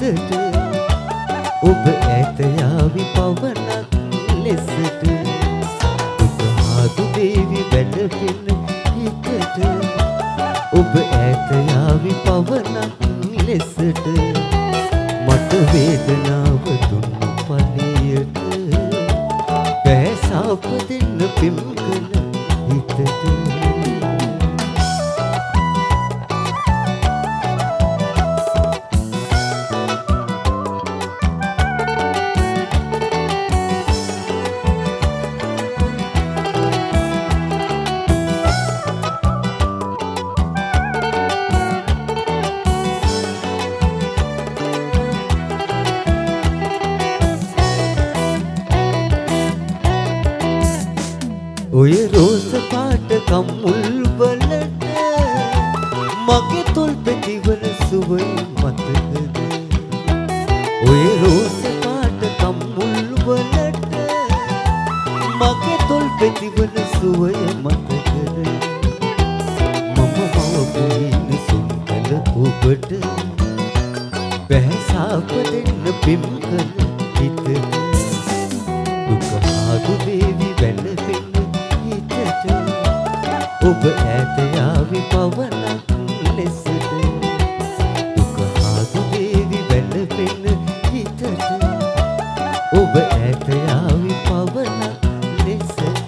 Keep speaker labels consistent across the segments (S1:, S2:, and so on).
S1: හිතට ඔබ ඈත යාවි පවනක් ලෙසට ඔබ ආදු දේවි වැළපෙන හිතට ඔබ ඈත යාවි පවනක් ලෙසට මට වේදනාව දුන්නු පලියට පැසාප දෙන්න පිම් කළ හිතට ඔය රෝස පාට කම්මුල් වලට මගේ තොල් පෙතිවල සුවය මතකද ඔය රෝස පාට කම්මුල් වලට මගේ තොල් පෙතිවල සුවය මතකද මම මවපුහින සුන්දර ඔබට පැහැසාප දෙන්න පිම් කළ හිතට දුක ආදු දේවි වැළපෙන ඔබ ඈත යාවි පවනක් ලෙසට දුක ආදු දේවි වැළපෙන හිතට ඔබ ඈත යාවි පවනක් ලෙසට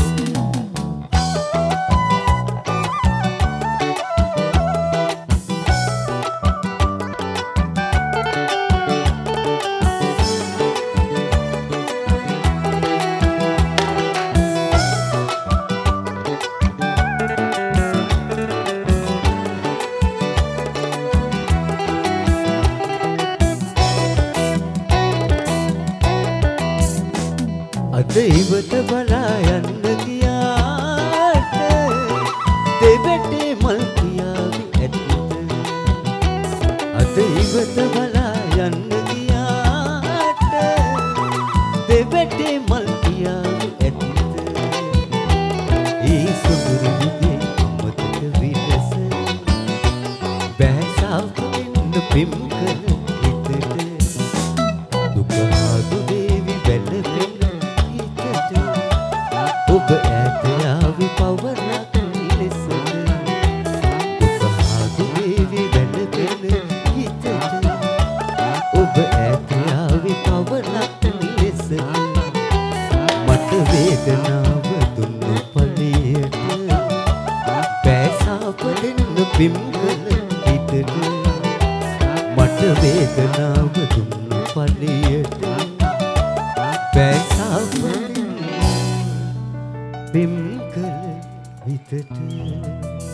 S1: අද ඉවත බලා යන්න ගියාට දෙවැටේ මල් කියාවි ඇත්ත අද ඉවත බලා යන්න ගියාට දෙවැටේ මල් කියාවි ඇත්ත ඒ සුදුරු විදේ මතක විලස බෑසාව දෙන්න පිම් කළ හිතට දුක ආදු දේවි වැළපෙන ඔබ ඈත යාවි පවනක් ලෙසට දුක ආදු දේවි වැළපෙන හිතට ඔබ ඈත යාවි පවනක් ලෙසට මට වේදනාව දුන්නු පලියට පැසාප දෙන්න පිම් කළ හිතට මට වේදනාව දුන්නු පලියට පැසාප පිම් කළ හිතට